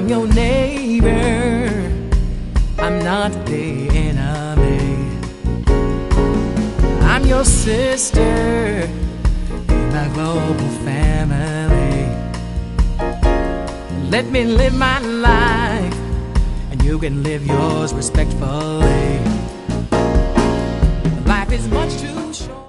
I'm your neighbor, I'm not the enemy. I'm your sister in my global family. Let me live my life, and you can live yours respectfully. Life is much too short.